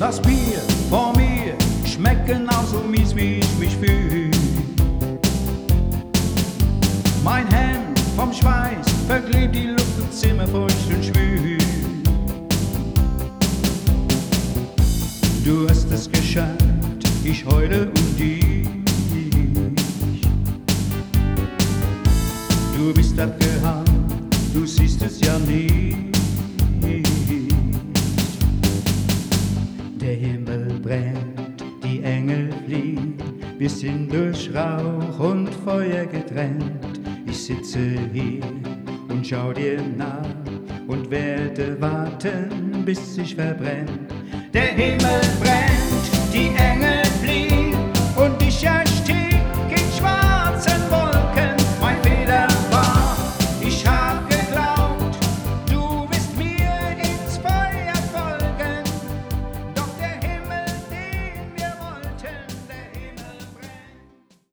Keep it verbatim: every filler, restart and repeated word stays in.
Das Bier vor mir schmeckt genauso mies, wie ich mich fühl. Mein Hemd vom Schweiß verklebt die Luft im Zimmer feucht und schwül. Du hast es geschafft, ich heule um dich. Du bist abgehauen, du siehst es ja nicht. Der Himmel brennt, die Engel fliehen, wir sind durch Rauch und Feuer getrennt. Ich sitze hier und schau dir nach und werde warten, bis ich verbrenne. Der Himmel brennt, die Engel